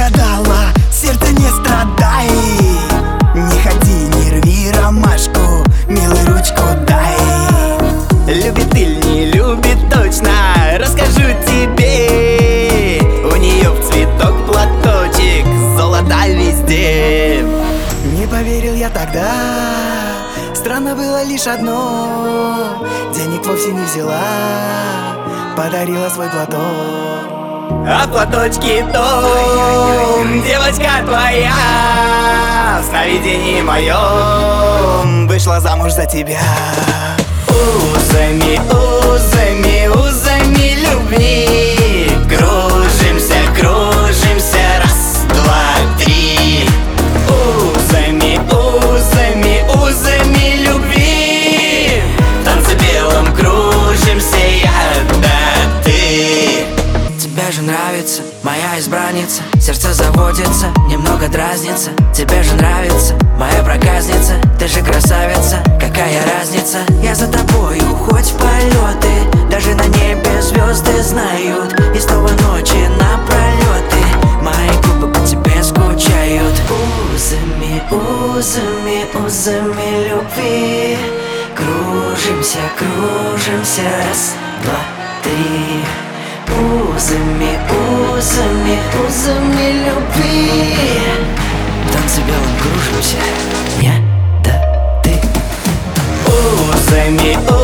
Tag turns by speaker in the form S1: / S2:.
S1: загадала, сердце не страдай. Не ходи, не рви ромашку, милый, ручку дай. Любит или не любит точно, расскажу тебе. У нее в цветок платочек, золото везде. Не поверил я тогда, странно было лишь одно: денег вовсе не взяла, подарила свой платок. А в платочке том девочка твоя в сновидении моем вышла замуж за тебя. Узами, узами, узами любви кружимся, кружимся, раз, два, три. Узами, узами, узами любви в танце белом кружимся я да ты.
S2: Тебе же нравится моя избранница, сердце заводится, немного дразнится. Тебе же нравится моя проказница, ты же красавица, какая разница? Я за тобою, хоть в полеты, даже на небе звезды знают. И снова ночи напролеты, мои губы по тебе скучают. Узами, узами, узами любви кружимся, кружимся, раз, два, три. Узами, узами, узами любви в танце белом кружимся я да ты.
S1: Узами,